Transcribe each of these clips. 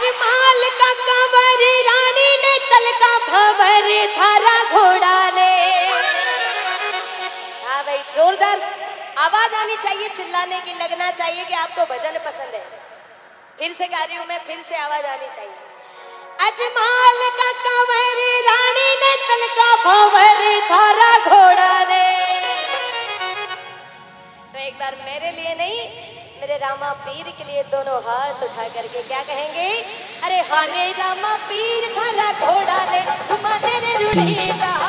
अजमाल का कंवर रानी ने तल का भंवर थारा घोड़ा ने। हाँ भाई, जोरदार आवाज आनी चाहिए, चिल्लाने की, लगना चाहिए कि आपको भजन पसंद है। फिर से गा रही हूं मैं, फिर से आवाज आनी चाहिए। अजमाल का कंवर रानी ने तल का भंवर थारा घोड़ा ने। तो एक बार मेरे लिए नहीं, मेरे रामा पीर के लिए दोनों हाथ उठा करके क्या कहेंगे? अरे हरे रामा पीर थारा घोड़ा ने घुमा तेरे रुढ़ी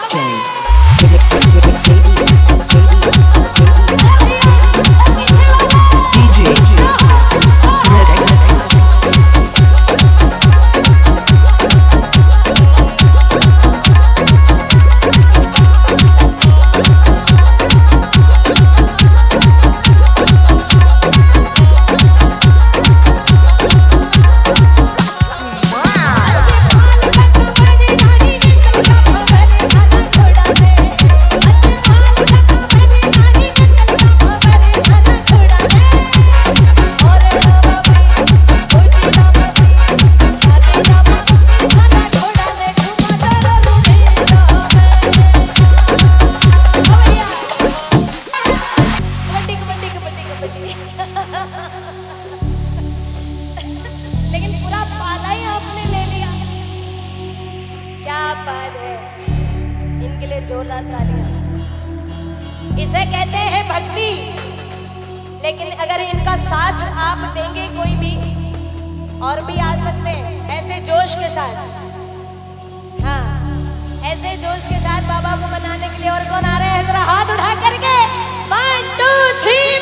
लेकिन पूरा पाला ही आपने ले लिया। क्या बात है, इनके लिए जोरदार तालियां। इसे कहते हैं भक्ति। लेकिन अगर इनका साथ आप देंगे, कोई भी और भी आ सकते हैं ऐसे जोश के साथ। हाँ, ऐसे जोश के साथ बाबा को मनाने के लिए और कौन आ रहे हैं? जरा हाथ उठा करके 1 2 3